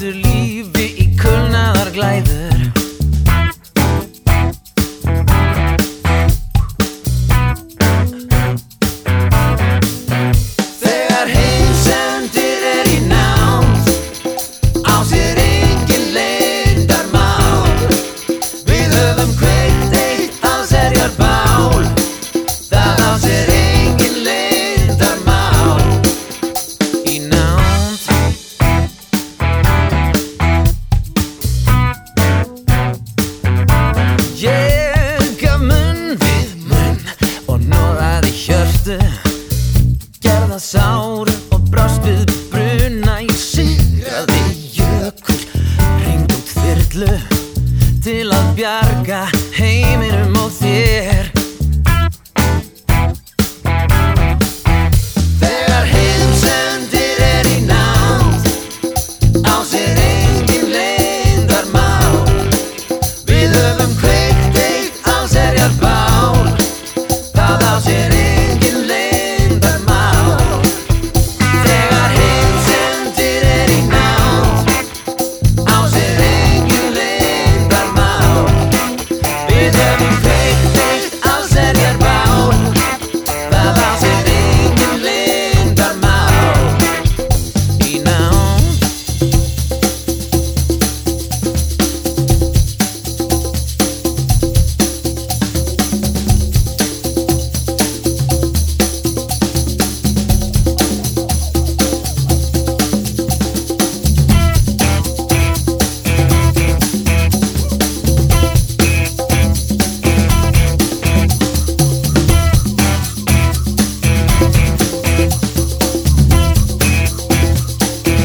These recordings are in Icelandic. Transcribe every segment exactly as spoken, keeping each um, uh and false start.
þessu lífi í kulnaðar glæður. Þegar heimsendir er í nánd, á sér engin leyndarmál. Við höfum kveikt eitt allsherjarbál, það á sér engin leyndarmál. Í nánd ég gaf munn við munn og hnoðaði hjörtu, gerða sárum og brást við bruna. Ég sigraði jökul, hringd út þyrlu til að bjarga heiminum og þér. Þegar heimsendir er í nánd, á sér engin leyndarmál. Við höfum kveikt eitt allsherjarbál, það á sér engin leyndarmál. Þegar heimsendir er í nánd, á sér engin leyndarmál. Við höfum kveikt eitt allsherjarbál, það á sér engin leyndarmál. Í nánd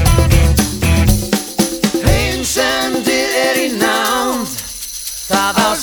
heimsendir er í nánd, það á